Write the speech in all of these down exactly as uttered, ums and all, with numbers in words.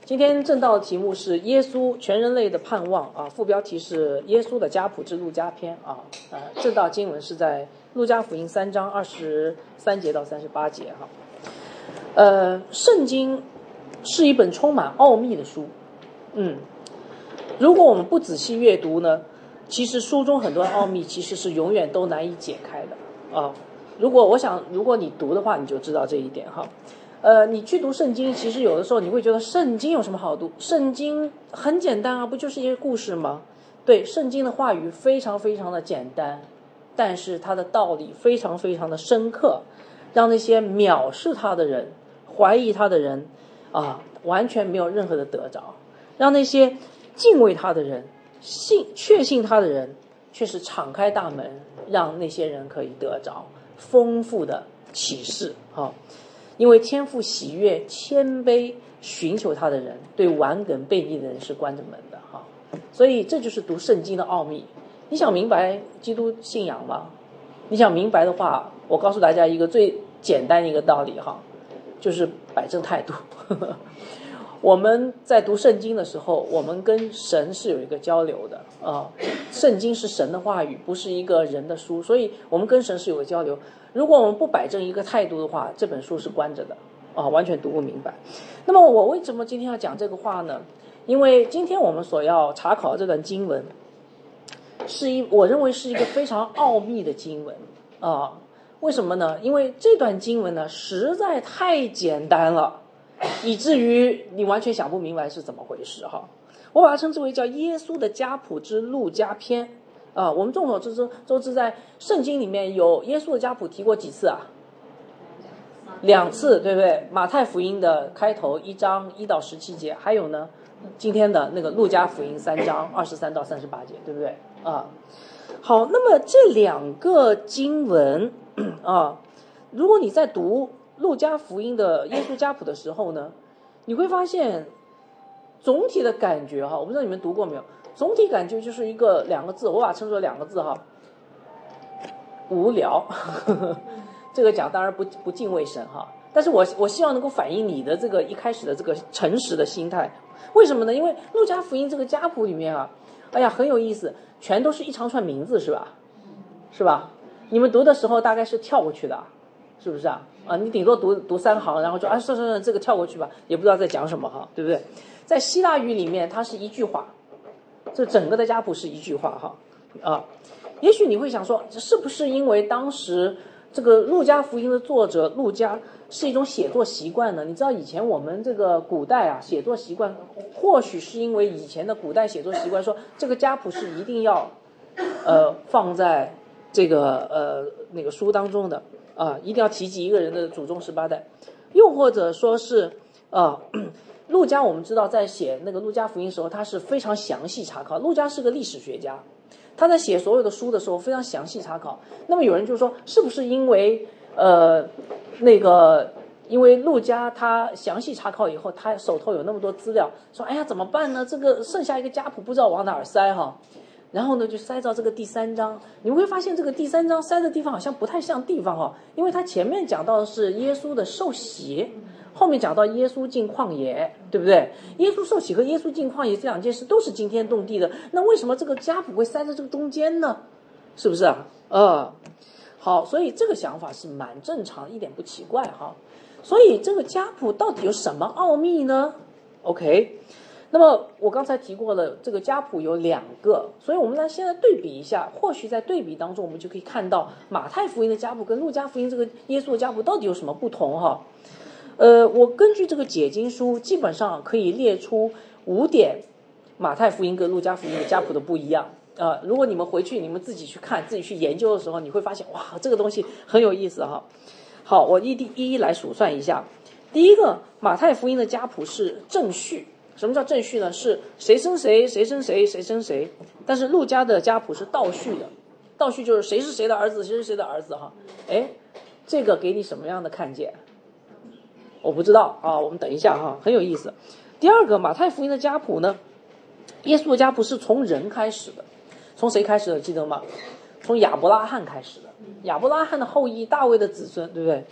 今天正道的题目是耶稣全人类的盼望啊，副标题是耶稣的家谱之路加篇啊。呃，正道经文是在路加福音三章二十三节到三十八节哈。呃，圣经是一本充满奥秘的书，嗯，如果我们不仔细阅读呢，其实书中很多奥秘其实是永远都难以解开的啊。如果我想，如果你读的话，你就知道这一点哈。呃，你去读圣经，其实有的时候你会觉得圣经有什么好读？圣经很简单啊，不就是一个故事吗？对，圣经的话语非常非常的简单，但是它的道理非常非常的深刻，让那些藐视他的人、怀疑他的人啊，完全没有任何的得着；让那些敬畏他的人、信确信他的人，却是敞开大门，让那些人可以得着丰富的启示啊。因为天父喜悦谦卑寻求他的人，对顽梗悖逆的人是关着门的哈。所以这就是读圣经的奥秘。你想明白基督信仰吗？你想明白的话，我告诉大家一个最简单的一个道理哈，就是摆正态度。我们在读圣经的时候，我们跟神是有一个交流的啊。圣经是神的话语，不是一个人的书，所以我们跟神是有个交流。如果我们不摆正一个态度的话，这本书是关着的啊，完全读不明白。那么我为什么今天要讲这个话呢？因为今天我们所要查考的这段经文，是一我认为是一个非常奥秘的经文啊。为什么呢？因为这段经文呢实在太简单了，以至于你完全想不明白是怎么回事哈。我把它称之为叫耶稣的家谱之路加篇啊。我们众所周知，周知在圣经里面有耶稣的家谱提过几次啊？两次，对不对？马太福音的开头一章一到十七节，还有呢，今天的那个路加福音三章二十三到三十八节，对不对啊？好，那么这两个经文啊，如果你在读路加福音的耶稣家谱的时候呢，你会发现总体的感觉哈，我不知道你们读过没有，总体感觉就是一个两个字，我把它称作两个字哈，无聊。这个讲当然不不敬畏神哈，但是我我希望能够反映你的这个一开始的这个诚实的心态。为什么呢？因为路加福音这个家谱里面啊，哎呀很有意思，全都是一长串名字是吧？是吧？你们读的时候大概是跳过去的，是不是啊？啊，你顶多读读三行，然后就啊，算算算，这个跳过去吧，也不知道在讲什么哈，对不对？在希腊语里面，它是一句话，这整个的家谱是一句话哈啊。也许你会想说，是不是因为当时这个路加福音的作者路加是一种写作习惯呢？你知道以前我们这个古代啊，写作习惯，或许是因为以前的古代写作习惯说这个家谱是一定要呃放在这个呃那个书当中的啊，一定要提及一个人的祖宗十八代，又或者说是啊，路加我们知道在写那个路加福音的时候，他是非常详细查考。路加是个历史学家，他在写所有的书的时候非常详细查考。那么有人就说，是不是因为呃那个因为路加他详细查考以后，他手头有那么多资料，说哎呀怎么办呢？这个剩下一个家谱不知道往哪儿塞哈。然后呢，就塞到这个第三章，你会发现这个第三章塞的地方好像不太像地方哈，因为它前面讲到的是耶稣的受洗，后面讲到耶稣进旷野，对不对？耶稣受洗和耶稣进旷野这两件事都是惊天动地的，那为什么这个家谱会塞在这个中间呢？是不是啊？呃，好，所以这个想法是蛮正常，一点不奇怪哈。所以这个家谱到底有什么奥秘呢 ？OK。那么我刚才提过了，这个家谱有两个，所以我们来现在对比一下，或许在对比当中，我们就可以看到马太福音的家谱跟路加福音这个耶稣的家谱到底有什么不同哈。呃，我根据这个解经书，基本上可以列出五点马太福音跟路加福音的家谱的不一样啊、呃。如果你们回去你们自己去看、自己去研究的时候，你会发现哇，这个东西很有意思哈。好，我一一一一来数算一下。第一个，马太福音的家谱是正序。什么叫正序呢？是谁生谁，谁生谁，谁生谁。但是路加的家谱是倒序的，倒序就是谁是谁的儿子，谁是谁的儿子哈。哎，这个给你什么样的看见？我不知道啊，我们等一下哈，很有意思。第二个，马太福音的家谱呢，耶稣的家谱是从人开始的，从谁开始的？记得吗？从亚伯拉罕开始的，亚伯拉罕的后裔，大卫的子孙，对不对？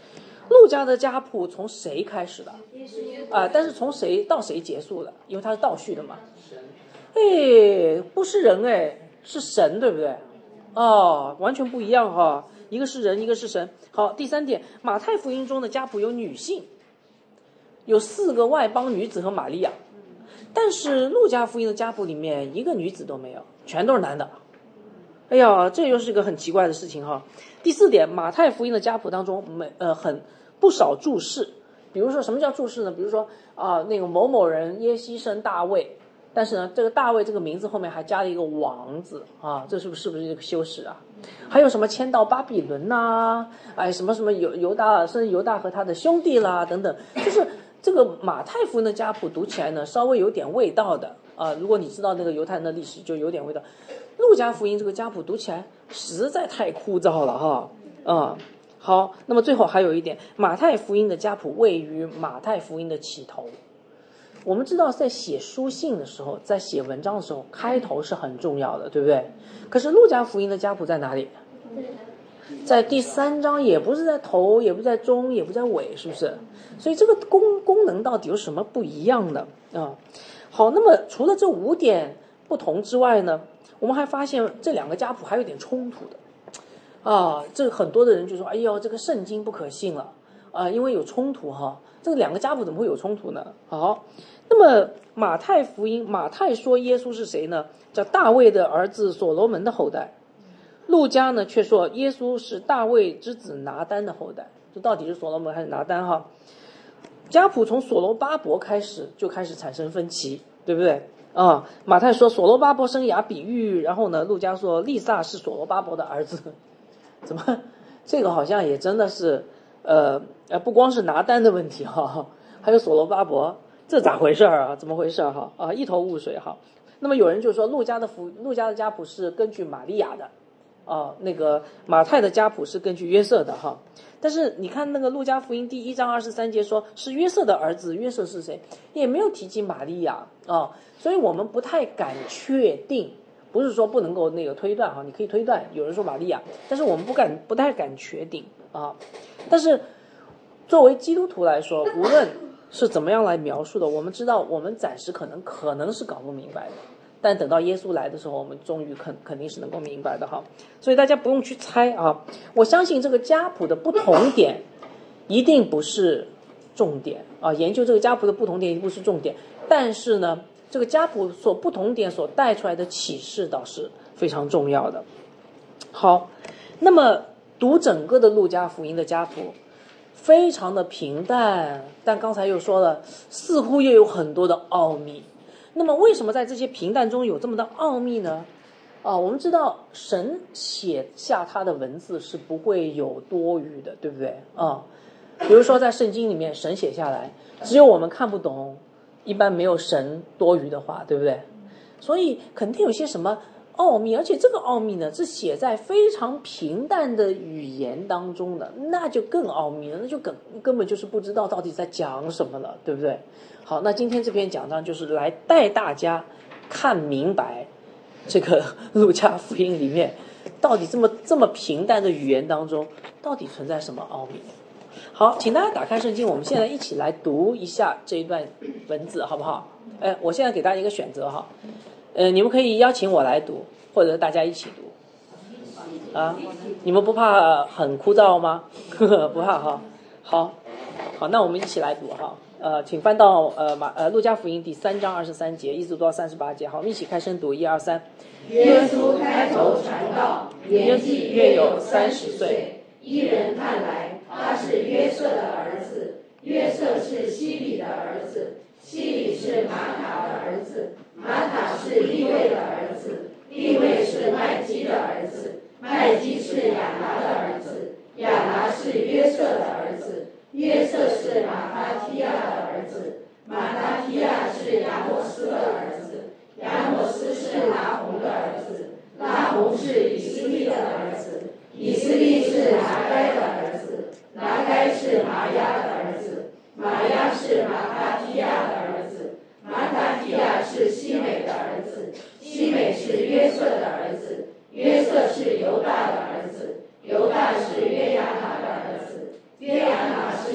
路加的家谱从谁开始的？啊、呃，但是从谁到谁结束的？因为它是倒叙的嘛。哎，不是人哎，是神，对不对？哦，完全不一样哈，一个是人，一个是神。好，第三点，马太福音中的家谱有女性，有四个外邦女子和玛利亚，但是路加福音的家谱里面一个女子都没有，全都是男的。哎呀，这又是一个很奇怪的事情哈。第四点，马太福音的家谱当中没呃很不少注释，比如说什么叫注释呢？比如说啊、呃、那个某某人耶西生大卫，但是呢这个大卫这个名字后面还加了一个王字啊，这是不是是不是一个修饰啊？还有什么迁到巴比伦呐、啊，哎什么什么犹犹大生犹大和他的兄弟啦等等，就是这个马太福音的家谱读起来呢稍微有点味道的啊，如果你知道那个犹太人的历史就有点味道。路加福音这个家谱读起来实在太枯燥了哈，啊、嗯，好，那么最后还有一点，马太福音的家谱位于马太福音的起头。我们知道在写书信的时候，在写文章的时候，开头是很重要的，对不对？可是路加福音的家谱在哪里？在第三章，也不是在头，也不在中，也不在尾，是不是？所以这个功功能到底有什么不一样的啊？好，那么除了这五点不同之外呢，我们还发现这两个家谱还有点冲突的啊。这很多的人就说：“哎呦，这个圣经不可信了啊，因为有冲突哈。这个两个家谱怎么会有冲突呢？”好，那么马太福音，马太说耶稣是谁呢？叫大卫的儿子所罗门的后代。路加呢却说耶稣是大卫之子拿单的后代。这到底是所罗门还是拿单哈？家谱从所罗巴伯开始就开始产生分歧，对不对？啊、嗯，马太说所罗巴伯生雅比喻，然后呢，路加说利撒是所罗巴伯的儿子，怎么这个好像也真的是呃呃不光是拿单的问题哈，还有所罗巴伯，这咋回事啊？怎么回事哈？啊，一头雾水哈。那么有人就说路加的福路加的家谱是根据玛利亚的，啊，那个马太的家谱是根据约瑟的哈。但是你看那个路加福音第一章二十三节说是约瑟的儿子，约瑟是谁？也没有提及玛利亚啊，所以我们不太敢确定，不是说不能够那个推断哈，你可以推断，有人说玛利亚，但是我们不敢不太敢确定啊。但是作为基督徒来说，无论是怎么样来描述的，我们知道我们暂时可能可能是搞不明白的。但等到耶稣来的时候，我们终于肯肯定是能够明白的哈，所以大家不用去猜啊。我相信这个家谱的不同点一定不是重点啊，研究这个家谱的不同点一定不是重点，但是呢，这个家谱所不同点所带出来的启示倒是非常重要的。好，那么读整个的路加福音的家谱，非常的平淡，但刚才又说了，似乎又有很多的奥秘。那么为什么在这些平淡中有这么的奥秘呢？啊，我们知道神写下他的文字是不会有多余的，对不对啊？比如说在圣经里面神写下来，只有我们看不懂，一般没有神多余的话，对不对？所以肯定有些什么奥秘，而且这个奥秘呢是写在非常平淡的语言当中的，那就更奥秘了，那就根根本就是不知道到底在讲什么了，对不对？好，那今天这篇讲章就是来带大家看明白这个路加福音里面到底这么这么平淡的语言当中到底存在什么奥秘。好，请大家打开圣经，我们现在一起来读一下这一段文字好不好？哎，我现在给大家一个选择哈，呃，你们可以邀请我来读，或者大家一起读啊，你们不怕很枯燥吗？不怕哈。好好，那我们一起来读哈。呃，请翻到呃马呃路加福音第三章二十三节，一直读到三十八节。好，我们一起开声读，一二三。 耶稣开头传道，年纪约有三十岁。依人看来，他是约瑟的儿子，约瑟是希里的儿子，希里是马塔的儿子，马塔是利未的儿子，利未是麦基的儿子，麦基是亚拿的儿子，亚拿是约瑟的儿子。约瑟是马他提亚的儿子，马他提亚是亚莫斯的儿子，亚莫斯是拿红的儿子，拿红是以斯利的儿子，以斯利是拿该的儿子，拿该是玛亚的儿子，玛亚是马他提亚的儿子，马他提亚是西美的儿子，西美是约瑟的儿子，约瑟是犹大的儿子，犹大是约亚拿的儿子，约亚拿是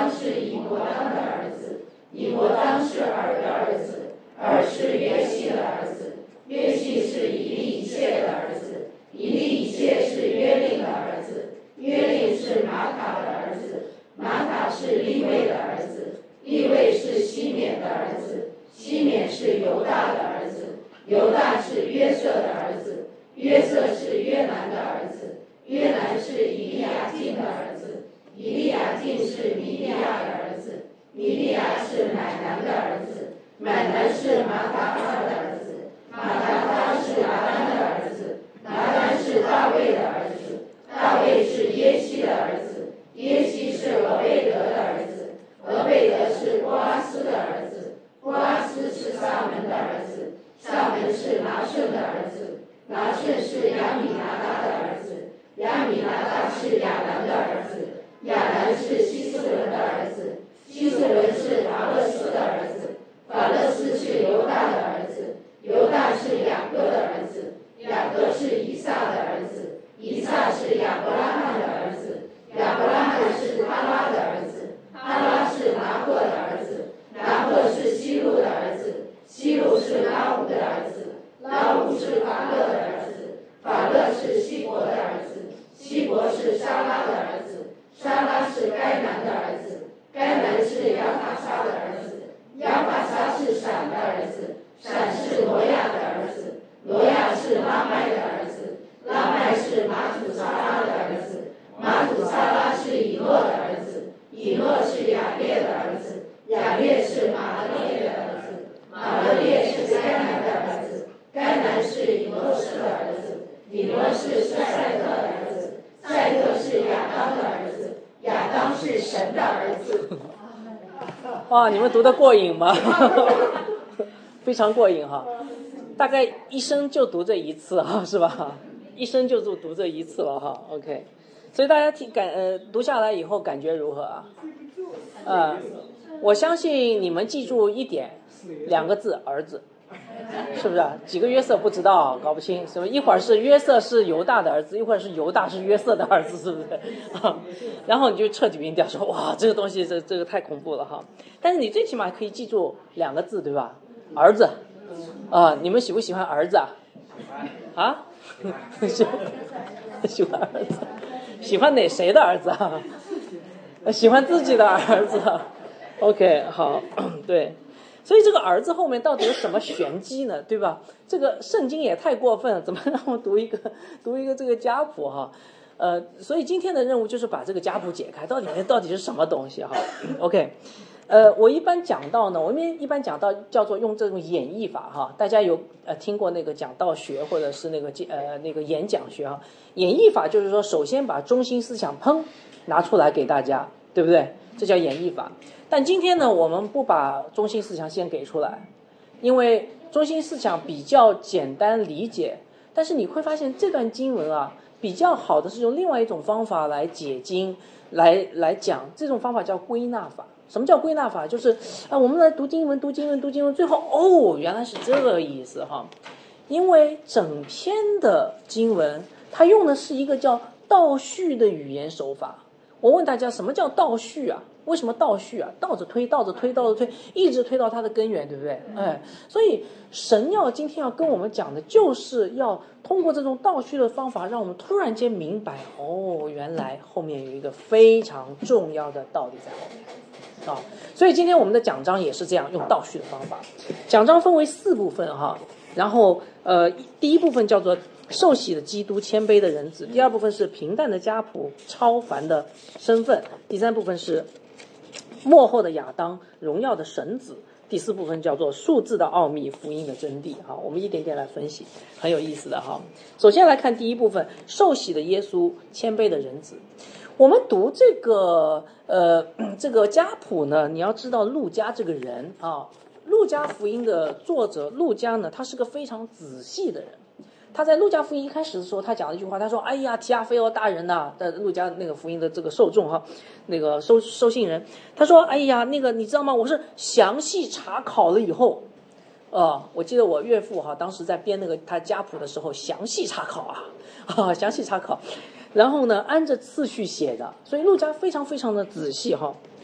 当是以摩当的儿子，以摩当是尔的儿子，尔是约西的儿子，约西是以利以谢的儿子，以利以谢是约令的儿子，约令是马卡的儿子，马卡是利未的儿子，利未是西缅的儿子，西缅是犹大的儿子，犹大是约瑟的儿子，约瑟是约兰的儿子，约兰是以利亚敬的儿子，以利亚敬是弥利亚的儿子，弥利亚是买南的儿子，买南是马达巴的儿子，马达巴是拿单的儿子，拿单是大卫的儿子，大卫是耶西的儿子，耶西是俄贝德的儿子，俄贝德是波阿斯的儿子，波阿斯是撒门的儿子，撒门是拿顺的儿子，拿顺是亚米拿达的儿子，亚米拿达是亚兰的儿子，亚兰是希斯伦的儿子，希斯伦是法勒斯的儿子，法勒斯是犹大的儿子，犹大是雅各的儿子，雅各是以撒的儿子，以撒是亚伯拉罕的儿子，亚伯拉罕是他拉的儿子，他拉是拿鹤的儿子，拿鹤是西路的儿子，西路是拉吾的儿子，拉吾是法勒的儿子，法勒是希伯的儿子，希伯是沙拉的儿子，沙拉是该南的儿子，该南是亚法沙的儿子，亚法沙是闪的儿子，闪是挪亚的儿子，挪亚是拉麦的儿子，拉麦是马土撒拉的儿子，马土撒拉是以诺的儿子，以诺是雅列的儿子，雅列是马勒列的儿子，马勒列是该南的儿子，该南是以诺士的儿子，以诺士是赛特的儿子，赛特是亚当的儿子，亚当是神的儿子。 哇，你们读得过瘾吗？非常过瘾哈，大概一生就读这一次哈，是吧？一生就读读这一次了哈。OK， 所以大家听感呃读下来以后感觉如何啊？呃，我相信你们记住一点，两个字，儿子。是不是几个约瑟不知道，搞不清，什么一会儿是约瑟是犹大的儿子，一会儿是犹大是约瑟的儿子，是不是？啊，然后你就彻底晕掉，说哇，这个东西这这个太恐怖了哈。但是你最起码可以记住两个字，对吧？儿子，啊，你们喜不喜欢儿子啊？啊？喜欢喜欢儿子，喜欢哪谁的儿子啊？喜欢自己的儿子。OK， 好，对。所以这个儿子后面到底有什么玄机呢？对吧？这个圣经也太过分了，怎么让我读一个读一个这个家谱哈？呃，所以今天的任务就是把这个家谱解开，到底里面到底是什么东西哈 ？OK， 呃，我一般讲到呢，我们一般讲到叫做用这种演绎法哈。大家有呃听过那个讲道学或者是那个呃那个演讲学哈？演绎法就是说，首先把中心思想砰拿出来给大家，对不对？这叫演绎法。但今天呢，我们不把中心思想先给出来，因为中心思想比较简单理解，但是你会发现这段经文啊，比较好的是用另外一种方法来解经，来来讲，这种方法叫归纳法。什么叫归纳法？就是啊，我们来读经文，读经文，读经文，最后哦，原来是这个意思哈。因为整篇的经文，它用的是一个叫倒叙的语言手法。我问大家，什么叫倒叙啊？为什么倒叙啊？倒着推，倒着推，倒着推，一直推到它的根源，对不对？哎，所以神要今天要跟我们讲的，就是要通过这种倒叙的方法，让我们突然间明白，哦，原来后面有一个非常重要的道理在后面啊。所以今天我们的讲章也是这样用倒叙的方法。讲章分为四部分哈，然后呃，第一部分叫做受洗的基督，谦卑的人子；第二部分是平淡的家谱，超凡的身份；第三部分是末后的亚当，荣耀的神子；第四部分叫做数字的奥秘，福音的真谛。好，我们一点点来分析，很有意思的哈。首先来看第一部分，受洗的耶稣，谦卑的人子。我们读这个呃这个家谱呢，你要知道路加这个人啊，路加福音的作者路加呢，他是个非常仔细的人。他在路加福音一开始的时候，他讲了一句话，他说：“哎呀，提阿非欧大人呐、啊，在路加那个福音的这个受众哈，那个收收信人，他说：哎呀，那个你知道吗？我是详细查考了以后，呃，我记得我岳父哈，当时在编那个他家谱的时候，详细查考啊，啊，详细查考，然后呢，按着次序写的，所以路加非常非常的仔细哈。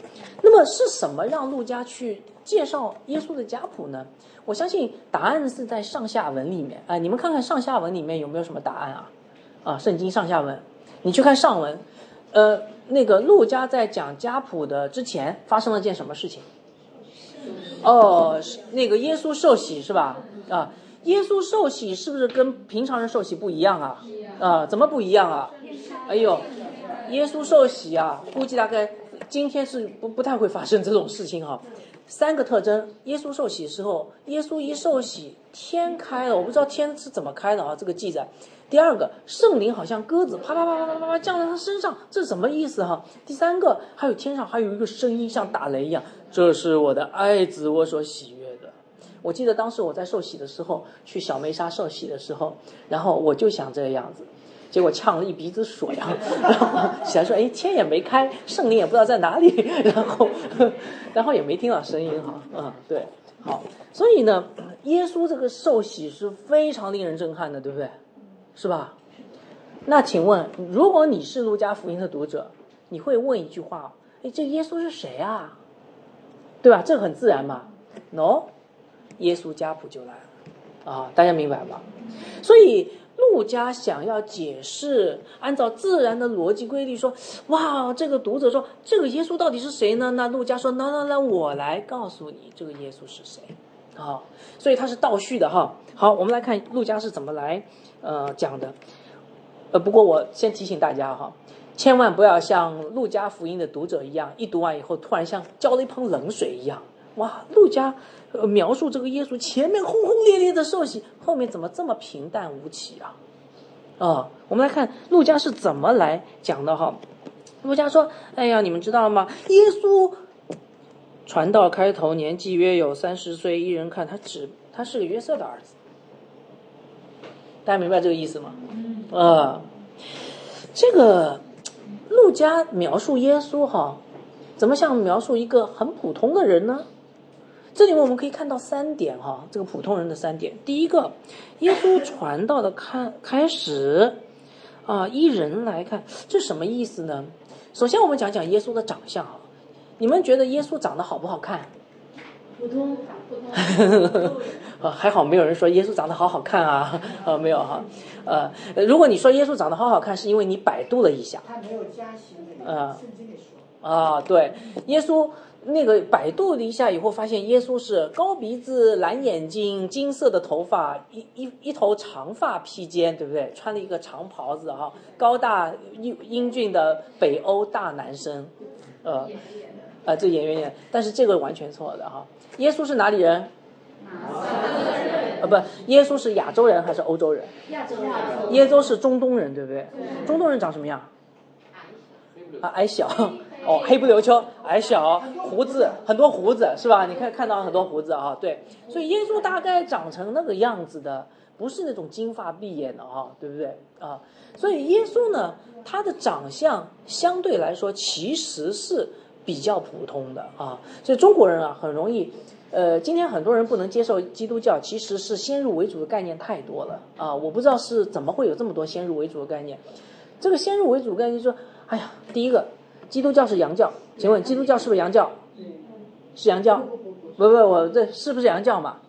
那么是什么让路加去介绍耶稣的家谱呢？我相信答案是在上下文里面。哎，你们看看上下文里面有没有什么答案啊？啊，圣经上下文，你去看上文，呃，那个路加在讲家谱的之前发生了件什么事情？哦，那个耶稣受洗是吧？啊，耶稣受洗是不是跟平常人受洗不一样啊？啊，怎么不一样啊？哎呦，耶稣受洗啊，估计大概今天是不不太会发生这种事情哈。三个特征：耶稣受洗时候，耶稣一受洗，天开了，我不知道天是怎么开的啊，这个记载。第二个，圣灵好像鸽子啪啪啪啪啪啪啪降在他身上，这是什么意思哈？第三个，还有天上还有一个声音像打雷一样，这是我的爱子，我所喜悦的。我记得当时我在受洗的时候，去小梅沙受洗的时候，然后我就想这个样子。结果呛了一鼻子水啊，然后起来说：“哎，天也没开，圣灵也不知道在哪里。”然后，然后也没听到声音哈，嗯，对，好，所以呢，耶稣这个受洗是非常令人震撼的，对不对？是吧？那请问，如果你是路加福音的读者，你会问一句话：“哎，这耶稣是谁啊？”对吧？这很自然嘛。No， 耶稣家谱就来了啊，大家明白吧？所以路加想要解释，按照自然的逻辑规律说，哇，这个读者说这个耶稣到底是谁呢？那路加说，那那那我来告诉你这个耶稣是谁啊，所以它是倒叙的哈。好，我们来看路加是怎么来呃讲的。呃，不过我先提醒大家哈，千万不要像路加福音的读者一样，一读完以后突然像浇了一盆冷水一样。哇，路加呃描述这个耶稣前面轰轰烈烈的受洗，后面怎么这么平淡无奇啊？啊，我们来看路加是怎么来讲的哈。路加说：“哎呀，你们知道吗？耶稣传道开头年纪约有三十岁，一人看他只他是个约瑟的儿子。”大家明白这个意思吗？呃，这个路加描述耶稣哈，怎么像描述一个很普通的人呢？这里面我们可以看到三点哈，这个普通人的三点。第一个，耶稣传道的开开始啊，依人来看，这什么意思呢？首先我们讲讲耶稣的长相啊，你们觉得耶稣长得好不好看？ 普通，普通。 啊，还好没有人说耶稣长得好好看啊，啊没有哈，呃，如果你说耶稣长得好好看，是因为你百度了一下， 他没有加行的， 呃， 圣经里说啊，对，耶稣那个百度了一下以后，发现耶稣是高鼻子、蓝眼睛、金色的头发，一一一头长发披肩，对不对？穿了一个长袍子哈，高大英英俊的北欧大男生，呃，呃，这演员演，但是这个完全错的哈。耶稣是哪里人？呃，不，耶稣是亚洲人还是欧洲人？ 亚洲人。 耶稣是中东人，对不对？中东人长什么样？啊，矮小，哦，黑不溜秋，矮小，胡子很多胡子是吧？你看看到很多胡子啊，对，所以耶稣大概长成那个样子的，不是那种金发碧眼的啊，对不对啊？所以耶稣呢，他的长相相对来说其实是比较普通的啊，所以中国人啊很容易。呃，今天很多人不能接受基督教，其实是先入为主的概念太多了啊！我不知道是怎么会有这么多先入为主的概念。这个先入为主概念说，哎呀，第一个，基督教是洋教，请问基督教是不是洋教？是洋教？不不，我这是不是洋教嘛？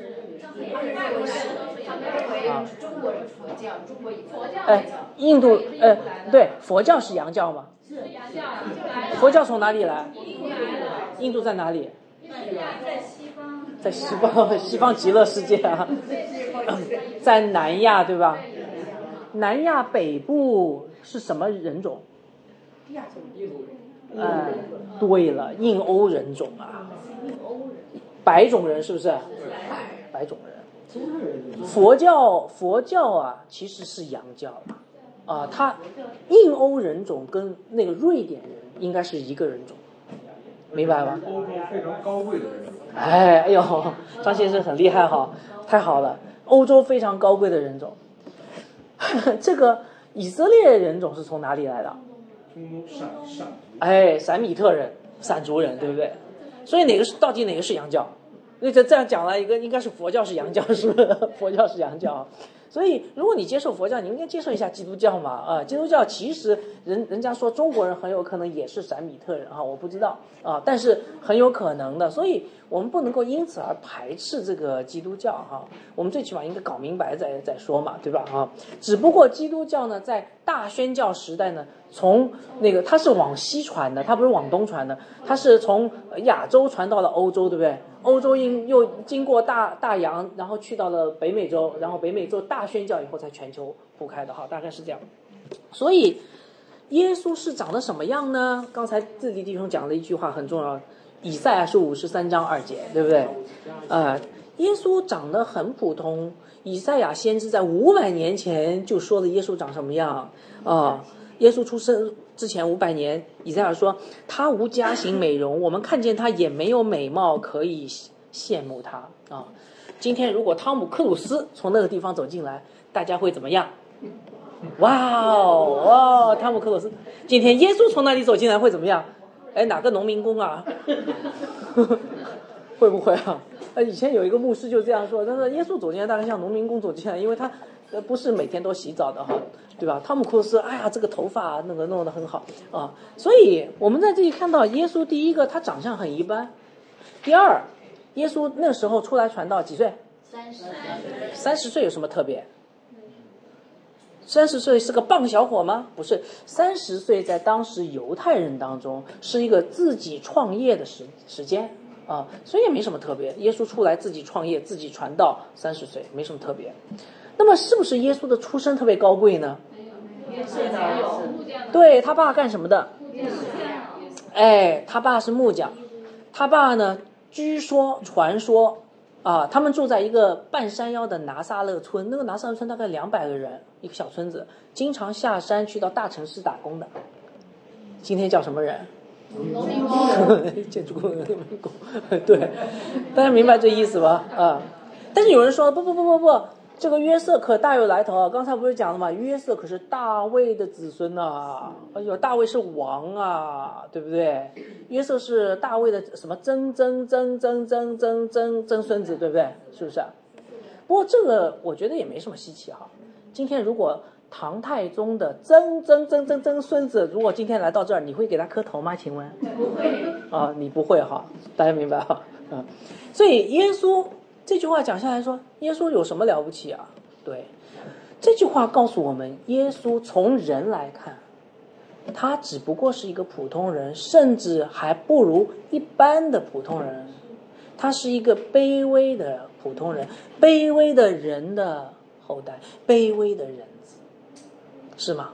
啊， 中国人佛教，中国佛教。 哎，印度，呃，对，佛教是洋教嘛？ 是洋教。 佛教从哪里来？印度在哪里？ 在西方， 在西方，西方极乐世界啊，在南亚对吧？南亚北部是什么人种？ 亚洲人。哎，对了，印欧人种啊，白种人是不是？白种人。佛教，佛教啊，其实是洋教啊，它印欧人种跟那个瑞典人应该是一个人种。明白吧？ 欧洲非常高贵的人。 哎，哎呦，张先生很厉害哈，太好了！欧洲非常高贵的人种，这个以色列人种是从哪里来的？ 中东闪闪。 哎，闪米特人、闪族人，对不对？所以哪个是到底哪个是洋教？ 那就这样讲了一个，应该是佛教是洋教，是不是？佛教是洋教。所以，如果你接受佛教，你应该接受一下基督教嘛，啊，基督教其实人人家说中国人很有可能也是闪米特人啊，我不知道啊，但是很有可能的，所以我们不能够因此而排斥这个基督教哈、啊，我们最起码应该搞明白再再说嘛，对吧啊？只不过基督教呢，在大宣教时代呢，从那个它是往西传的，它不是往东传的，它是从亚洲传到了欧洲，对不对？欧洲因又经过大大洋，然后去到了北美洲，然后北美洲大宣教以后才全球铺开的哈，大概是这样。所以耶稣是长得什么样呢？刚才自己弟兄讲了一句话很重要，以赛亚书五十三章二节，对不对？呃，耶稣长得很普通，以赛亚先知在五百年前就说了耶稣长什么样啊、呃？耶稣出生之前五百年，以赛亚说他无家型美容，我们看见他也没有美貌可以羡慕他啊。今天如果汤姆克鲁斯从那个地方走进来，大家会怎么样？哇哦哇，汤姆克鲁斯。今天耶稣从那里走进来会怎么样？哎，哪个农民工啊？会不会啊？呃，以前有一个牧师就这样说，他说耶稣走进来大概像农民工走进来，因为他呃不是每天都洗澡的哈，对吧？汤姆克鲁斯，哎呀，这个头发那个弄得很好啊，所以我们在这里看到耶稣，第一个他长相很一般，第二，耶稣那时候出来传道几岁？ 三十三十岁有什么特别？三十岁是个棒小伙吗？不是，三十岁在当时犹太人当中是一个自己创业的时时间啊，所以也没什么特别。耶稣出来自己创业、自己传道，三十岁没什么特别。那么是不是耶稣的出身特别高贵呢？ 没有，没有。 对，他爸干什么的？哎，他爸是木匠。他爸呢，据说传说啊，他们住在一个半山腰的拿撒勒村，那个拿撒勒村大概两百个人，一个小村子，经常下山去到大城市打工的。今天叫什么人？ 农民工。 建筑工、农民工，对，大家明白这意思吧？啊，但是有人说不不不不不，这个约瑟可大有来头啊！刚才不是讲了吗？约瑟可是大卫的子孙呐，哎呦，大卫是王啊，对不对？约瑟是大卫的什么曾曾曾曾曾曾曾曾孙子，对不对？是不是？不过这个我觉得也没什么稀奇哈。今天如果唐太宗的曾曾曾曾曾孙子，如果今天来到这儿，你会给他磕头吗？请问？ 不会啊，你不会哈，大家明白哈？嗯，所以耶稣这句话讲下来说，耶稣有什么了不起啊？对，这句话告诉我们，耶稣从人来看，他只不过是一个普通人，甚至还不如一般的普通人，他是一个卑微的普通人，卑微的人的后代，卑微的人子，是吗？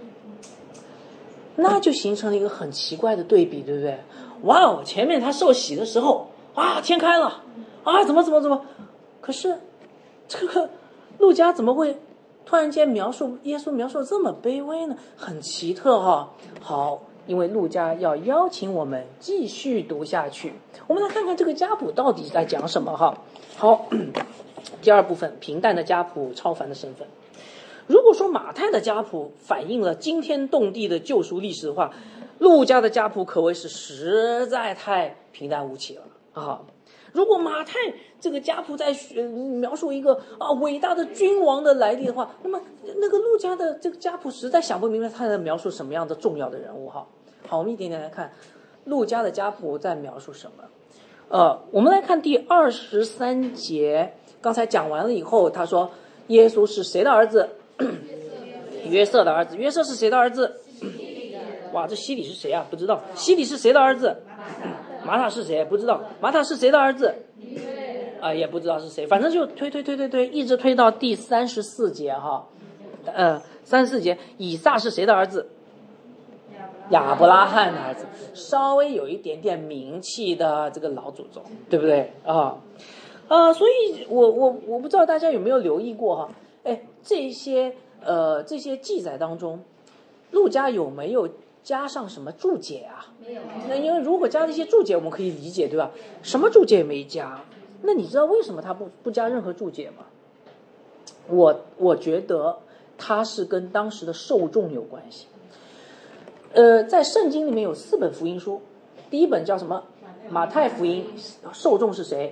那就形成了一个很奇怪的对比，对不对？哇哦，前面他受洗的时候啊，天开了啊，怎么怎么怎么，可是这个路加怎么会突然间描述耶稣描述这么卑微呢？很奇特哈。好，因为路加要邀请我们继续读下去，我们来看看这个家谱到底在讲什么哈。好，第二部分，平淡的家谱，超凡的身份。如果说马太的家谱反映了惊天动地的救赎历史的话，路加的家谱可谓是实在太平淡无奇了啊！如果马太这个家谱在描述一个啊伟大的君王的来历的话，那么那个路加的这个家谱实在想不明白他在描述什么样的重要的人物哈。好，我们一点点来看路加的家谱在描述什么。呃，我们来看第二十三节，刚才讲完了以后，他说耶稣是谁的儿子？约瑟的儿子。约瑟是谁的儿子？哇，这西里是谁啊？不知道。西里是谁的儿子？马塔是谁？不知道。马塔是谁的儿子？啊、呃，也不知道是谁。反正就推推推推推，一直推到第三十四节哈。呃，三十四节，以撒是谁的儿子？亚伯拉罕的儿子，稍微有一点点名气的这个老祖宗，对不对啊？呃，所以我我我不知道大家有没有留意过哈？哎，这些呃这些记载当中，路加有没有加上什么注解啊？ 没有。 那因为如果加了一些注解，我们可以理解，对吧？什么注解也没加，那你知道为什么他不不加任何注解吗？我我觉得它是跟当时的受众有关系。呃，在圣经里面有四本福音书，第一本叫什么？马太福音，受众是谁？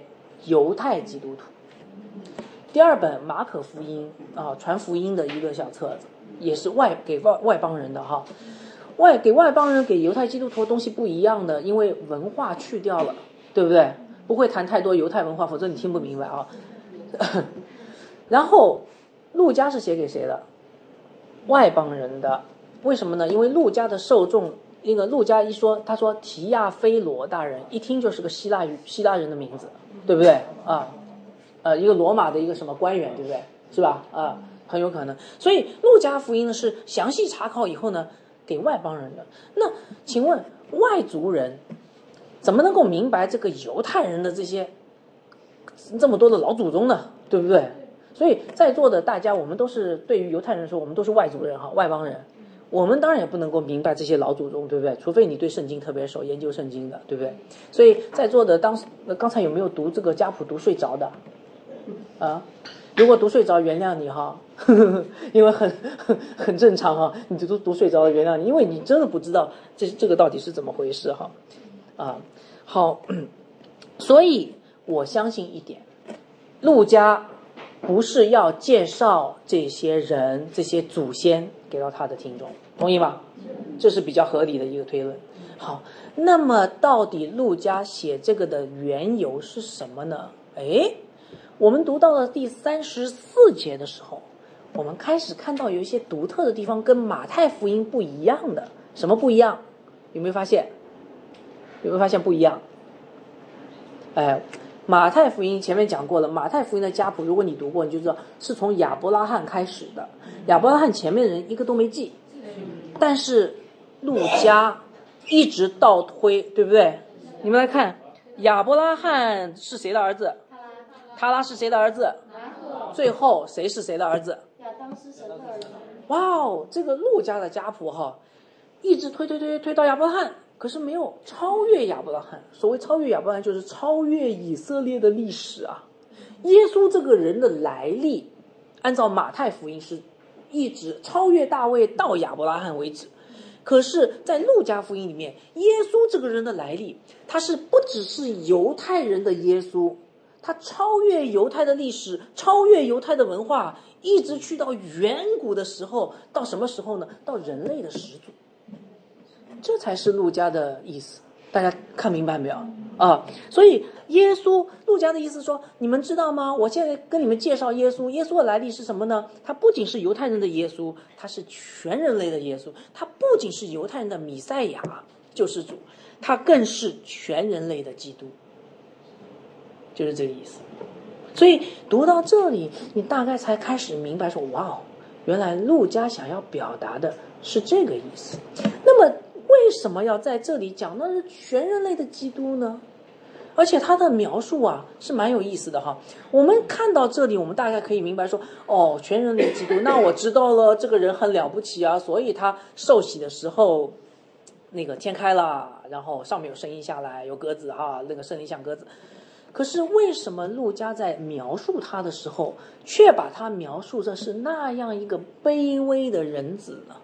犹太基督徒。第二本马可福音啊，传福音的一个小册子，也是外给外外邦人的哈。外给外邦人给犹太基督徒的东西不一样的，因为文化去掉了，对不对？不会谈太多犹太文化，否则你听不明白啊。然后路加是写给谁的？外邦人的。为什么呢？因为路加的受众，那个路加一说，他说提亚非罗大人，一听就是个希腊语希腊人的名字，对不对啊？呃，一个罗马的一个什么官员，对不对？是吧？啊，很有可能。所以路加福音呢是详细查考以后呢，给外邦人的。那请问外族人怎么能够明白这个犹太人的这些这么多的老祖宗呢？对不对？所以在座的大家，我们都是对于犹太人说，我们都是外族人哈，外邦人。我们当然也不能够明白这些老祖宗，对不对？除非你对圣经特别熟，研究圣经的，对不对？所以在座的当刚才有没有读这个家谱读睡着的？啊，如果读睡着，原谅你哈，呵呵，因为很很很正常哈，你读读睡着了，原谅你，因为你真的不知道这这个到底是怎么回事哈，啊，好，所以我相信一点，路加不是要介绍这些人这些祖先给到他的听众，同意吗？这是比较合理的一个推论。好，那么到底路加写这个的缘由是什么呢？诶，我们读到了第三十四节的时候，我们开始看到有一些独特的地方跟马太福音不一样的。什么不一样？有没有发现？有没有发现不一样？哎，马太福音前面讲过了，马太福音的家谱，如果你读过，你就知道是从亚伯拉罕开始的。亚伯拉罕前面的人一个都没记，但是路加一直倒推，对不对？你们来看，亚伯拉罕是谁的儿子？塔拉是谁的儿子？最后谁是谁的儿子？ 亚当是神的儿子。 哇哦，这个路加的家谱哈，一直推推推推到亚伯拉罕，可是没有超越亚伯拉罕。所谓超越亚伯拉罕，就是超越以色列的历史啊。耶稣这个人的来历，按照马太福音是一直超越大卫到亚伯拉罕为止。可是在路加福音里面，耶稣这个人的来历，他是不只是犹太人的耶稣，他超越犹太的历史，超越犹太的文化，一直去到远古的时候，到什么时候呢？到人类的始祖。这才是路加的意思，大家看明白没有啊？所以耶稣，路加的意思说，你们知道吗？我现在跟你们介绍耶稣，耶稣的来历是什么呢？他不仅是犹太人的耶稣，他是全人类的耶稣，他不仅是犹太人的弥赛亚救世主，他更是全人类的基督，就是这个意思。所以读到这里，你大概才开始明白说，哇哦，原来路加想要表达的是这个意思。那么为什么要在这里讲那是全人类的基督呢？而且他的描述啊是蛮有意思的哈。我们看到这里，我们大概可以明白说，哦，全人类基督，那我知道了，这个人很了不起啊，所以他受洗的时候，那个天开了，然后上面有声音下来，有鸽子哈，那个圣灵像鸽子。可是为什么路加在描述他的时候，却把他描述的是那样一个卑微的人子呢？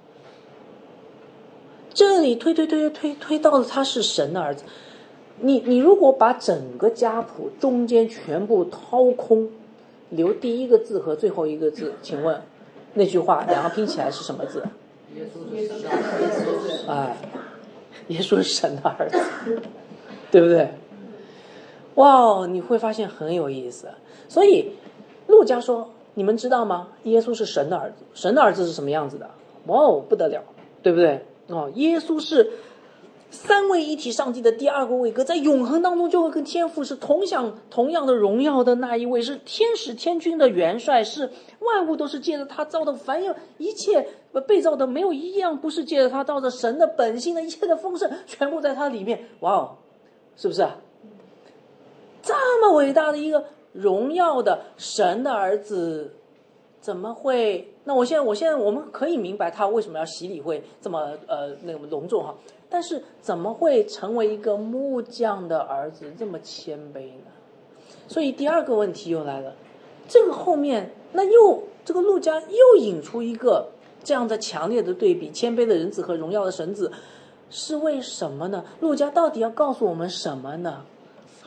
这里推推推推推到了他是神的儿子。你你如果把整个家谱中间全部掏空，留第一个字和最后一个字，请问那句话两个拼起来是什么字？ 耶稣是神的儿子。 哎，耶稣是神的儿子，对不对？哇，你会发现很有意思。所以路加说，你们知道吗？耶稣是神的儿子。神的儿子是什么样子的？哇哦，不得了，对不对？哦，耶稣是三位一体上帝的第二个位格，在永恒当中就会跟天父是同享同样的荣耀的那一位，是天使天君的元帅，是万物都是借着他造的，凡有一切被造的没有一样不是借着他造的，神的本性的一切的丰盛全部在他里面。哇哦，是不是啊？这么伟大的一个荣耀的神的儿子，怎么会？那我现在我现在我们可以明白他为什么要洗礼会这么呃那个隆重哈，但是怎么会成为一个木匠的儿子这么谦卑呢？所以第二个问题又来了，这个后面那又这个路加又引出一个这样的强烈的对比，谦卑的人子和荣耀的神子是为什么呢？路加到底要告诉我们什么呢？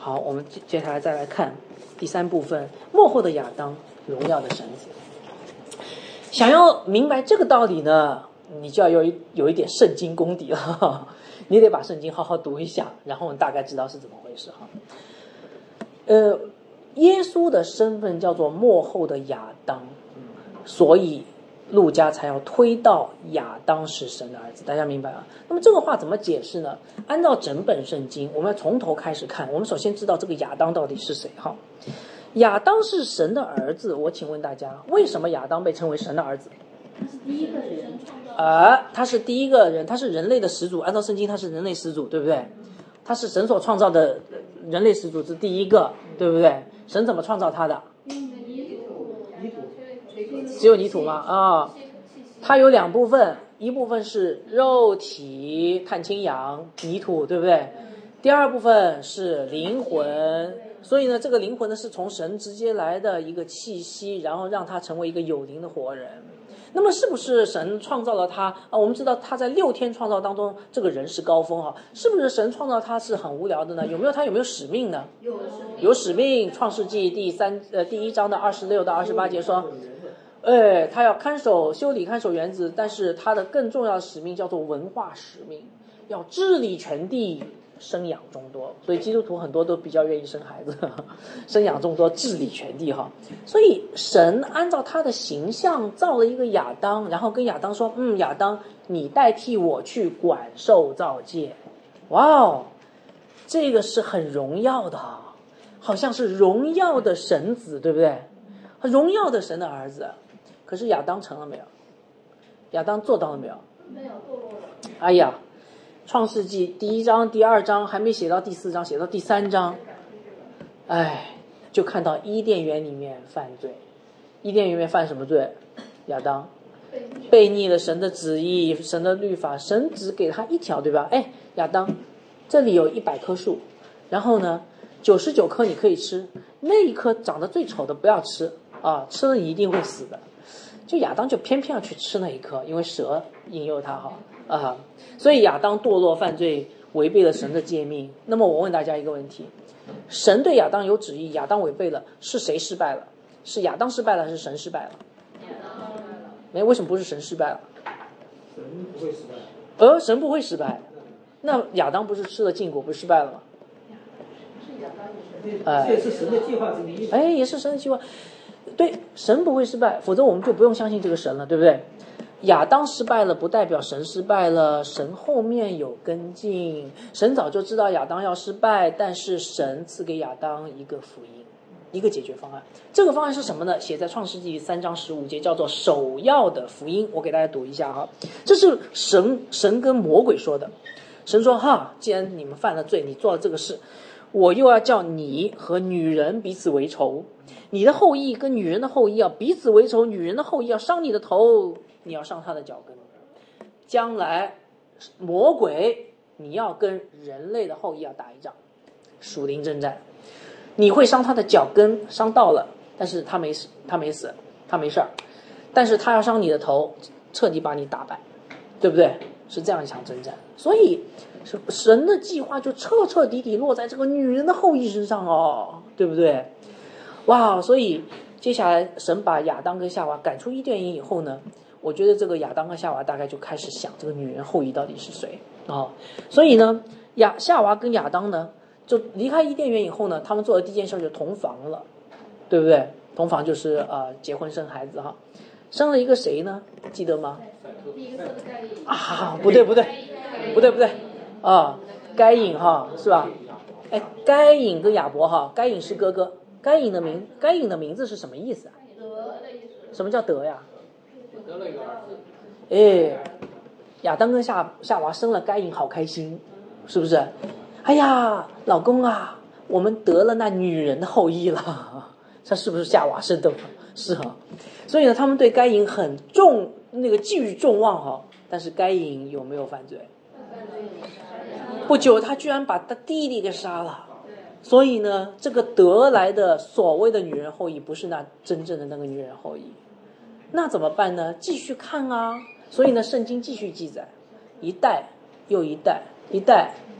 好，我们接接下来再来看第三部分，末后的亚当，荣耀的神子。想要明白这个道理呢，你就要有一有一点圣经功底了，你得把圣经好好读一下，然后你大概知道是怎么回事哈。呃，耶稣的身份叫做末后的亚当，所以路加才要推到亚当是神的儿子，大家明白啊？那么这个话怎么解释呢？按照整本圣经，我们要从头开始看。我们首先知道这个亚当到底是谁哈？亚当是神的儿子，我请问大家，为什么亚当被称为神的儿子？ 他是第一个人创造啊，他是第一个人，他是人类的始祖。按照圣经，他是人类始祖，对不对？他是神所创造的人类始祖，是第一个，对不对？神怎么创造他的？只有泥土吗？啊，它有两部分，一部分是肉体碳氢氧泥土，对不对？第二部分是灵魂，所以呢，这个灵魂呢是从神直接来的一个气息，然后让他成为一个有灵的活人。那么是不是神创造了他啊？我们知道他在六天创造当中，这个人是高峰哈，是不是神创造他是很无聊的呢？有没有他有没有使命呢？ 有有使命。创世纪第三呃第一章的二十六到二十八节说，哎，他要看守修理看守园子，但是他的更重要的使命叫做文化使命，要治理全地，生养众多。所以基督徒很多都比较愿意生孩子，呵呵生养众多，治理全地哈。所以神按照他的形象造了一个亚当，然后跟亚当说，嗯，亚当，你代替我去管受造界。哇哦，这个是很荣耀的，好像是荣耀的神子，对不对？荣耀的神的儿子。可是亚当成了没有？亚当做到了没有？ 没有堕落了。 哎呀，创世纪第一章第二章还没写到第四章，写到第三章，哎，就看到伊甸园里面犯罪。伊甸园里面犯什么罪？亚当背逆了神的旨意，神的律法，神只给他一条，对吧？哎，亚当，这里有一百棵树，然后呢九十九棵你可以吃，那一棵长得最丑的不要吃啊，吃了你一定会死的。就亚当就偏偏要去吃那一颗，因为蛇引诱他哈啊，所以亚当堕落犯罪，违背了神的诫命。那么我问大家一个问题：神对亚当有旨意，亚当违背了，是谁失败了？是亚当失败了，还是神失败了？没，为什么不是神失败了？ 神不会失败。 呃，神不会失败，那亚当不是吃了禁果，不是失败了吗？ 这也是神的计划之一。 哎，也是神的计划。对，神不会失败，否则我们就不用相信这个神了，对不对？亚当失败了不代表神失败了，神后面有跟进。神早就知道亚当要失败，但是神赐给亚当一个福音，一个解决方案。这个方案是什么呢？写在创世纪三章十五节，叫做首要的福音。我给大家读一下哈，这是神神跟魔鬼说的。神说哈，既然你们犯了罪，你做了这个事，我又要叫你和女人彼此为仇，你的后裔跟女人的后裔要彼此为仇，女人的后裔要伤你的头，你要伤她的脚跟。将来魔鬼你要跟人类的后裔要打一仗，属灵征战，你会伤他的脚跟，伤到了，但是他没死，他没死，他没事儿，但是他要伤你的头，彻底把你打败，对不对？是这样一场征战。所以神的计划就彻彻底底落在这个女人的后裔身上哦，对不对？哇，所以接下来神把亚当跟夏娃赶出伊甸园以后呢，我觉得这个亚当和夏娃大概就开始想这个女人后裔到底是谁啊、哦？所以呢，亚夏娃跟亚当呢就离开伊甸园以后呢，他们做的第一件事就同房了，对不对？同房就是呃结婚生孩子哈，生了一个谁呢？记得吗？啊，不对不对不对不对啊，该隐哈是吧？哎，该隐跟亚伯哈，该隐是哥哥，该隐的名该隐的名字是什么意思啊？什么叫得呀？ 得了一个儿子。 哎，亚当跟夏夏娃生了该隐，好开心，是不是？哎呀，老公啊，我们得了那女人的后裔了，这是不是夏娃生的？是哈。所以呢，他们对该隐很重，那个寄予众望哈。但是该隐有没有犯罪？不久，他居然把他弟弟给杀了。所以呢，这个得来的所谓的女人后裔，不是那真正的那个女人后裔。那怎么办呢？继续看啊。所以呢，圣经继续记载，一代又一代，一代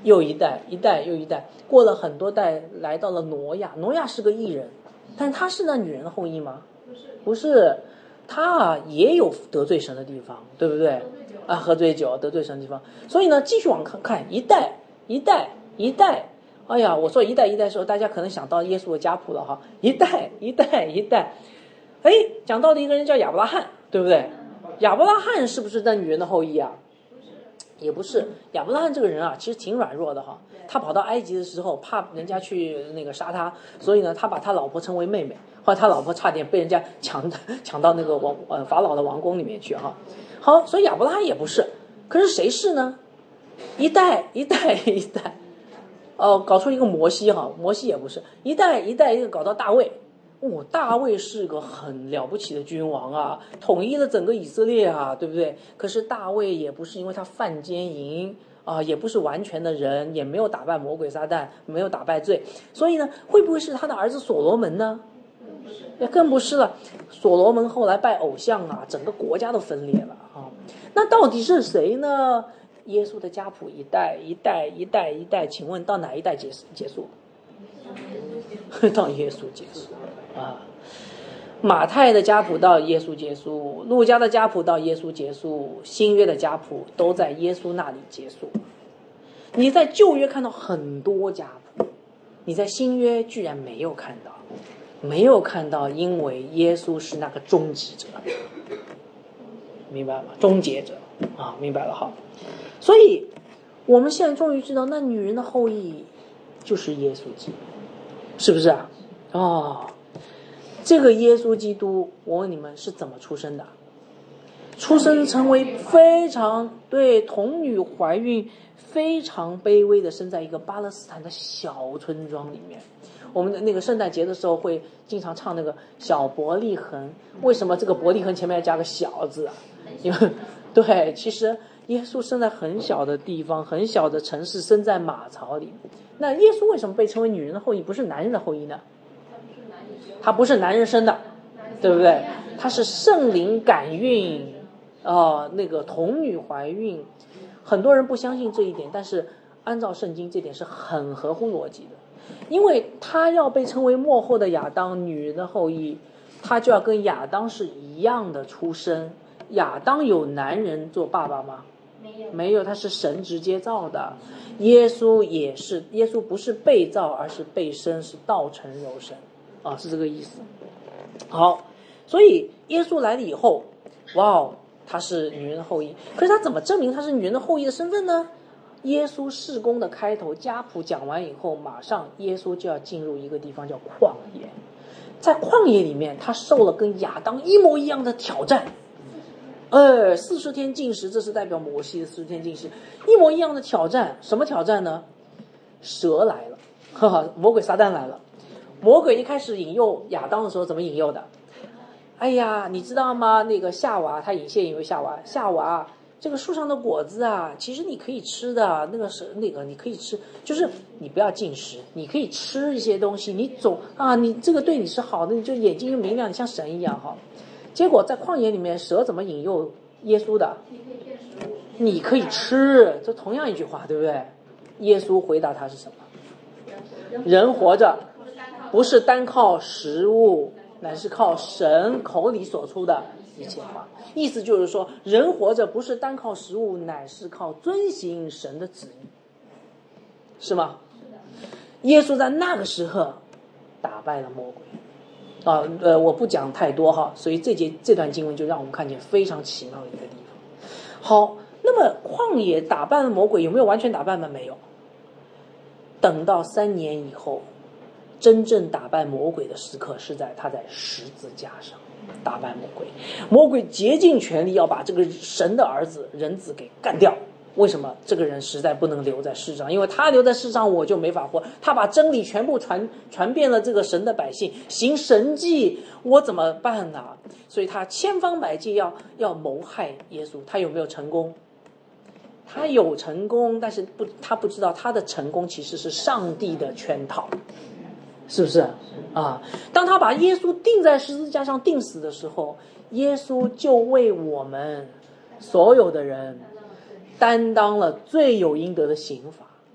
又一代，一代又一代，过了很多代，来到了挪亚。挪亚是个义人，但他是那女人的后裔吗？不是，他啊也有得罪神的地方，对不对？啊，喝醉酒得罪神的地方。所以呢，继续往看看，一代一代一代。哎呀，我说一代一代的时候，大家可能想到耶稣的家谱了哈，一代一代一代。哎，讲到的一个人叫亚伯拉罕，对不对？亚伯拉罕是不是那女人的后裔啊？也不是，亚伯拉罕这个人啊，其实挺软弱的哈。他跑到埃及的时候，怕人家去那个杀他，所以呢，他把他老婆称为妹妹。后来他老婆差点被人家抢抢到那个王呃法老的王宫里面去哈。好，所以亚伯拉罕也不是，可是谁是呢？一代一代一代，哦，搞出一个摩西哈，摩西也不是，一代一代一个搞到大卫。哦，大卫是个很了不起的君王啊，统一了整个以色列啊，对不对？可是大卫也不是因为他犯奸淫啊、呃，也不是完全的人，也没有打败魔鬼撒旦，没有打败罪，所以呢，会不会是他的儿子所罗门呢？也更不是了。所罗门后来拜偶像啊，整个国家都分裂了啊。那到底是谁呢？耶稣的家谱一代一代一代一代，请问到哪一代结结束？到耶稣结束啊。马太的家谱到耶稣结束，路加的家谱到耶稣结束，新约的家谱都在耶稣那里结束。你在旧约看到很多家谱，你在新约居然没有看到，没有看到，因为耶稣是那个终极者，明白吗？终结者啊，明白了哈。所以我们现在终于知道，那女人的后裔就是耶稣基督，是不是啊？哦，这个耶稣基督，我问你们是怎么出生的？出生成为非常对童女怀孕，非常卑微的生在一个巴勒斯坦的小村庄里面。我们的那个圣诞节的时候会经常唱那个小伯利恒，为什么这个伯利恒前面要加个小字啊？因为对，其实耶稣生在很小的地方，很小的城市，生在马槽里。那耶稣为什么被称为女人的后裔，不是男人的后裔呢？他不是男人生的，对不对？他是圣灵感孕，呃，那个童女怀孕。很多人不相信这一点，但是按照圣经，这点是很合乎逻辑的。因为他要被称为末后的亚当，女人的后裔，他就要跟亚当是一样的出身。亚当有男人做爸爸吗？ 没有， 没有，他是神直接造的。耶稣也是，耶稣不是被造，而是被生，是道成肉身啊，是这个意思。好，所以耶稣来了以后，哇哦，他是女人的后裔。可是他怎么证明他是女人的后裔的身份呢？耶稣事工的开头，家谱讲完以后，马上耶稣就要进入一个地方叫旷野。在旷野里面，他受了跟亚当一模一样的挑战。呃，四十天禁食，这是代表摩西的四十天禁食，一模一样的挑战。什么挑战呢？蛇来了，哈哈，魔鬼撒旦来了。魔鬼一开始引诱亚当的时候，怎么引诱的？哎呀，你知道吗？那个夏娃，他引线引诱夏娃，夏娃，这个树上的果子啊，其实你可以吃的，那个是那个你可以吃，就是你不要禁食，你可以吃一些东西，你总啊，你这个对你是好的，你就眼睛又明亮，你像神一样哈。结果在旷野里面，蛇怎么引诱耶稣的？你可以吃，这同样一句话，对不对？耶稣回答他是什么？人活着不是单靠食物，乃是靠神口里所出的一切话。意思就是说，人活着不是单靠食物，乃是靠遵行神的旨意，是吗？耶稣在那个时候打败了魔鬼。啊，呃，我不讲太多哈，所以这节这段经文就让我们看见非常奇妙的一个地方。好，那么旷野打败了魔鬼，有没有完全打败吗？没有。等到三年以后，真正打败魔鬼的时刻是在他在十字架上打败魔鬼，魔鬼竭尽全力要把这个神的儿子人子给干掉。为什么？这个人实在不能留在世上，因为他留在世上我就没法活。他把真理全部传传遍了这个神的百姓，行神迹，我怎么办呢？所以他千方百计要要谋害耶稣。他有没有成功？他有成功，但是不，他不知道他的成功其实是上帝的圈套，是不是啊？当他把耶稣钉在十字架上钉死的时候，耶稣就为我们所有的人担当了罪有应得的刑罚。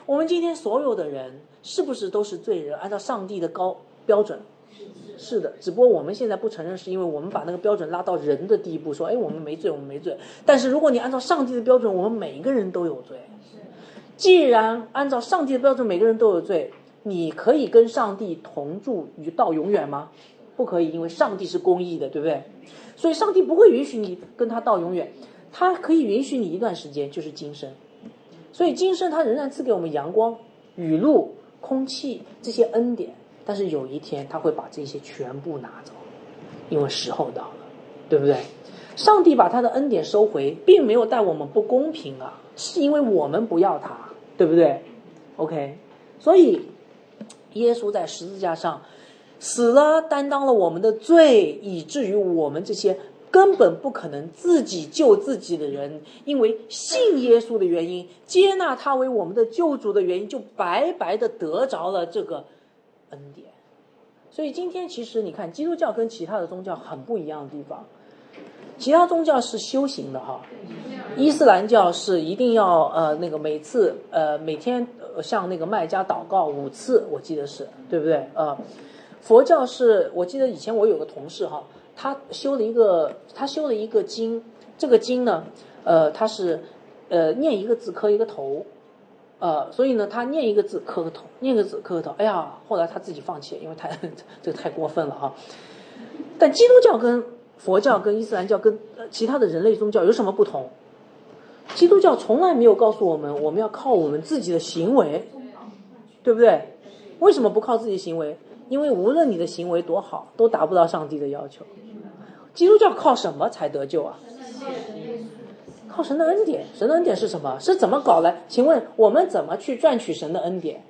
我们今天所有的人是不是都是罪人？按照上帝的高标准，是的，只不过我们现在不承认，是因为我们把那个标准拉到人的地步，说哎，我们没罪，我们没罪。但是如果你按照上帝的标准，我们每一个人都有罪。既然按照上帝的标准每个人都有罪，你可以跟上帝同住于到永远吗？不可以，因为上帝是公义的，对不对？所以上帝不会允许你跟他到永远，他可以允许你一段时间，就是今生。所以今生他仍然赐给我们阳光、雨露、空气这些恩典，但是有一天他会把这些全部拿走，因为时候到了，对不对？上帝把他的恩典收回，并没有带我们不公平啊，是因为我们不要他，对不对 ？OK， 所以耶稣在十字架上死了，担当了我们的罪，以至于我们这些根本不可能自己救自己的人，因为信耶稣的原因，接纳他为我们的救主的原因，就白白的得着了这个恩典。所以今天其实你看，基督教跟其他的宗教很不一样的地方，其他宗教是修行的哈，伊斯兰教是一定要呃那个每次呃每天向那个麦加祷告五次，我记得是对不对？呃，佛教是我记得以前我有个同事哈，他修了一个他修了一个经，这个经呢，呃，他是呃念一个字磕一个头，呃，所以呢，他念一个字磕个头，念一个字磕个头，哎呀，后来他自己放弃了，因为太这个太过分了哈。但基督教跟佛教跟伊斯兰教跟其他的人类宗教有什么不同？基督教从来没有告诉我们我们要靠我们自己的行为，对不对？为什么不靠自己的行为？因为无论你的行为多好，都达不到上帝的要求。基督教靠什么才得救啊？靠神的恩典。神的恩典是什么？是怎么搞来？请问我们怎么去赚取神的恩典？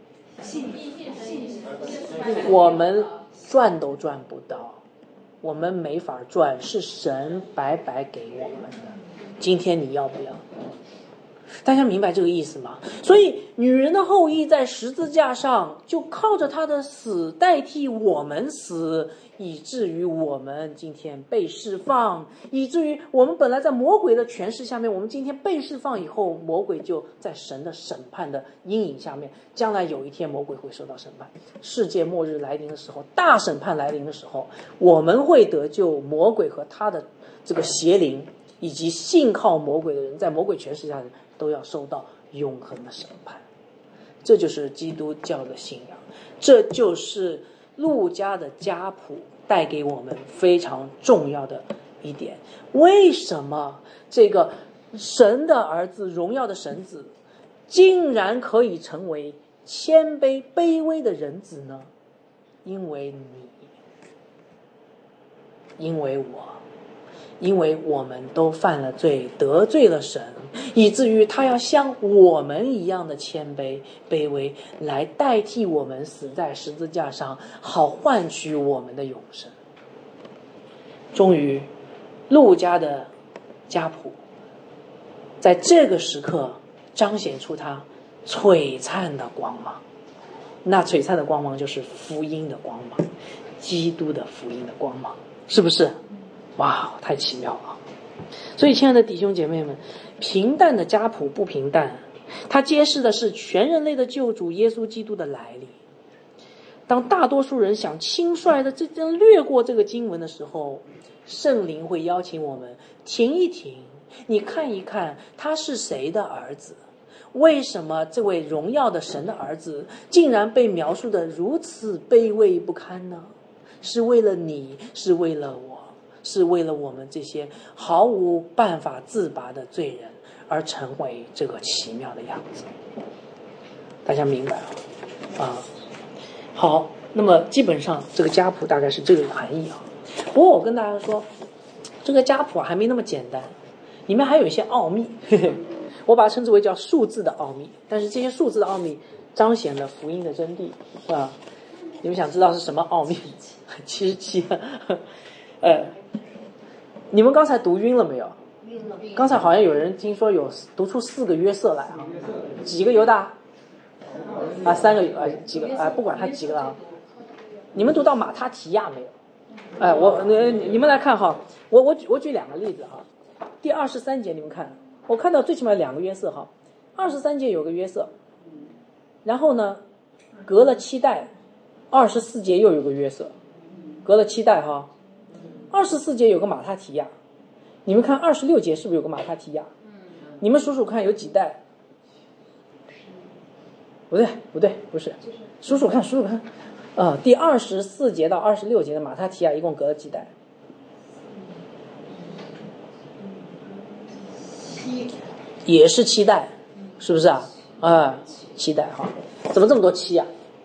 我们赚都赚不到，我们没法赚，是神白白给我们的。今天你要不要？大家明白这个意思吗？所以女人的后裔在十字架上就靠着她的死代替我们死，以至于我们今天被释放，以至于我们本来在魔鬼的权势下面，我们今天被释放以后，魔鬼就在神的审判的阴影下面，将来有一天魔鬼会受到审判，世界末日来临的时候，大审判来临的时候，我们会得救，魔鬼和他的这个邪灵以及信靠魔鬼的人，在魔鬼权势下都要受到永恒的审判。这就是基督教的信仰，这就是路加的家谱带给我们非常重要的一点。为什么这个神的儿子，荣耀的神子，竟然可以成为谦卑卑微的人子呢？因为你，因为我，因为我们都犯了罪，得罪了神，以至于他要像我们一样的谦卑卑微，来代替我们死在十字架上，好换取我们的永生。终于路加的家谱在这个时刻彰显出他璀璨的光芒，那璀璨的光芒就是福音的光芒，基督的福音的光芒，是不是？哇，太奇妙了！所以亲爱的弟兄姐妹们，平淡的家谱不平淡，它揭示的是全人类的救主耶稣基督的来历。当大多数人想轻率的这样略过这个经文的时候，圣灵会邀请我们停一停，你看一看他是谁的儿子，为什么这位荣耀的神的儿子竟然被描述的如此卑微不堪呢？是为了你，是为了我，是为了我们这些毫无办法自拔的罪人而成为这个奇妙的样子。大家明白了啊？好，那么基本上这个家谱大概是这个含义啊。不过我跟大家说，这个家谱还没那么简单，里面还有一些奥秘，呵呵，我把它称之为叫数字的奥秘。但是这些数字的奥秘彰显了福音的真谛啊。你们想知道是什么奥秘？七十七，呃，你们刚才读晕了没有？刚才好像有人听说有读出四个约瑟来啊，几个犹大？啊，三个啊，几个啊，不管他几个啊。你们读到马他提亚没有？哎，我你你们来看哈，我我举我举两个例子哈。第二十三节你们看，我看到最起码两个约瑟哈。二十三节有个约瑟， 然后呢，隔了七代，二十四节又有个约瑟，隔了七代哈，二十四节有个马他提亚，你们看二十六节是不是有个马他提亚？你们数数看有几代？不对，不对，不是，数数看，数数看，啊、呃，第二十四节到二十六节的马他提亚一共隔了几代？ 七， 也是七代，是不是啊？啊、呃，七代哈，怎么这么多七呀、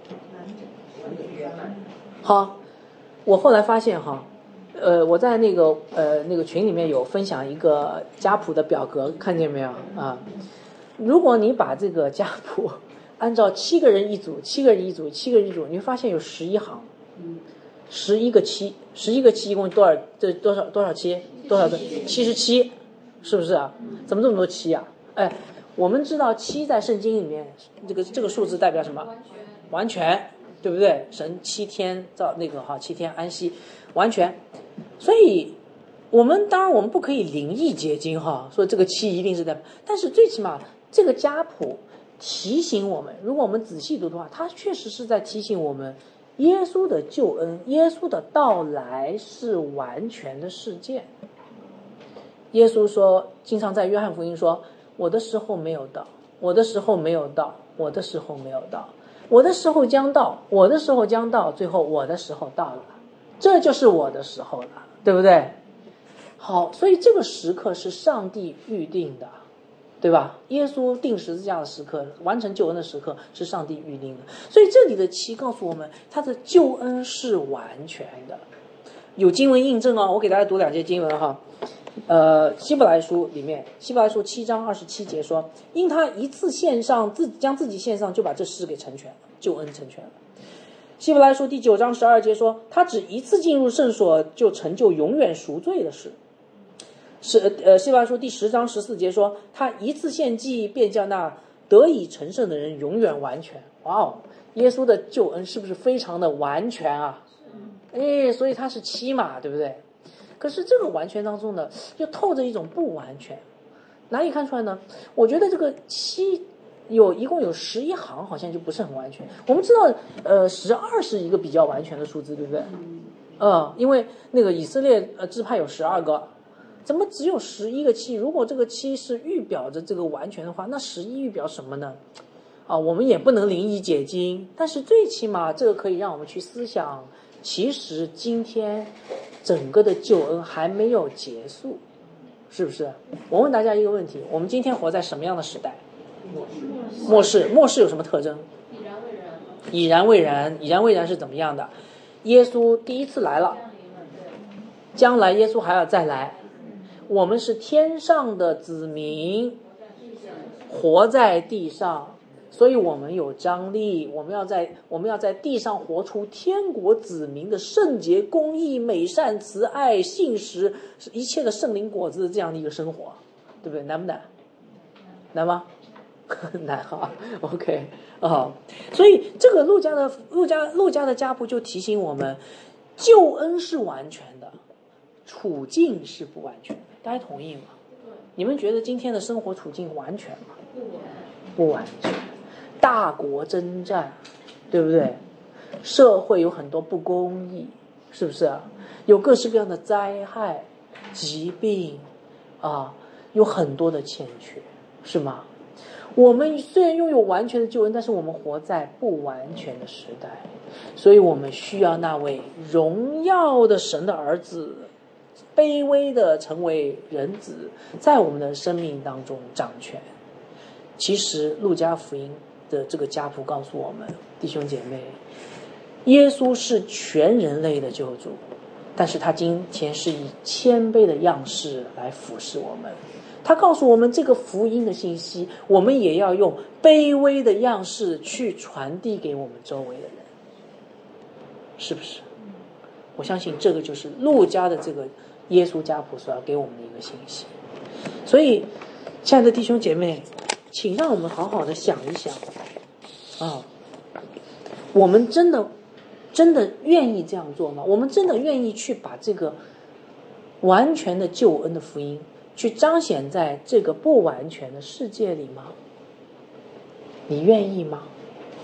啊？好，我后来发现哈，呃，我在那个呃那个群里面有分享一个家谱的表格，看见没有啊？如果你把这个家谱按照七个人一组，七个人一组，七个人一组，你会发现有十一行，十一个七，十一个七一共多少？这多少多少七？多少个？七十七，是不是啊？怎么这么多七啊？哎，我们知道七在圣经里面，这个这个数字代表什么？完全，对不对？神七天造那个哈，七天安息，完全。所以，我们当然我们不可以灵意结晶哈，说这个七一定是代表，但是最起码这个家谱提醒我们，如果我们仔细读的话，它确实是在提醒我们，耶稣的救恩，耶稣的到来是完全的事件。耶稣说，经常在约翰福音说，我的时候没有到，我的时候没有到，我的时候没有到，我的时候将到，我的时候将到，最后我的时候到了，这就是我的时候了，对不对？好，所以这个时刻是上帝预定的，对吧？耶稣定十字架的时刻，完成救恩的时刻是上帝预定的，所以这里的七告诉我们，他的救恩是完全的。有经文印证哦，我给大家读两节经文哈。呃，希伯来书里面，希伯来书七章二十七节说，因他一次献上自将自己献上，就把这事给成全了，救恩成全了。希伯来书第九章十二节说，他只一次进入圣所，就成就永远赎罪的事。是呃，希伯来书第十章十四节说，他一次献祭，便叫那得以成圣的人永远完全。哇哦，耶稣的救恩是不是非常的完全啊？哎，所以他是七嘛，对不对？可是这个完全当中呢，又透着一种不完全。哪里看出来呢？我觉得这个七有一共有十一行，好像就不是很完全。我们知道，呃，十二是一个比较完全的数字，对不对？呃，因为那个以色列呃支派有十二个，怎么只有十一个七？如果这个七是预表着这个完全的话，那十一预表什么呢？啊，我们也不能灵以解经，但是最起码这个可以让我们去思想，其实今天整个的救恩还没有结束，是不是？我问大家一个问题，我们今天活在什么样的时代？末世。末世有什么特征？ 已然未然。 已然未然。已然未然是怎么样的？耶稣第一次来了，将来耶稣还要再来。我们是天上的子民，活在地上，所以我们有张力，我们要在我们要在地上活出天国子民的圣洁、公义、美善、慈爱、信实，一切的圣灵果子这样的一个生活，对不对？难不难？难吗？难哈 ，OK 啊、哦，所以这个路加的路加路加的家谱就提醒我们，救恩是完全的，处境是不完全的。大家同意吗？你们觉得今天的生活处境完全吗？不完全。大国征战，对不对？社会有很多不公义，是不是啊？有各式各样的灾害、疾病啊，有很多的欠缺，是吗？我们虽然拥有完全的救恩，但是我们活在不完全的时代，所以我们需要那位荣耀的神的儿子，卑微的成为人子，在我们的生命当中掌权。其实路加福音的这个家谱告诉我们，弟兄姐妹，耶稣是全人类的救主，但是他今天是以谦卑的样式来俯视我们。他告诉我们这个福音的信息，我们也要用卑微的样式去传递给我们周围的人，是不是？我相信这个就是路加的这个耶稣家谱所要给我们的一个信息。所以亲爱的弟兄姐妹，请让我们好好的想一想啊，我们真的真的愿意这样做吗？我们真的愿意去把这个完全的救恩的福音去彰显在这个不完全的世界里吗？你愿意吗？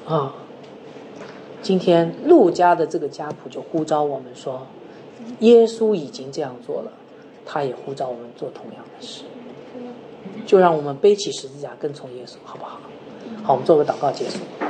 啊，今天路加的这个家谱就呼召我们说，耶稣已经这样做了，他也呼召我们做同样的事，就让我们背起十字架跟从耶稣，好不好？好，我们做个祷告结束。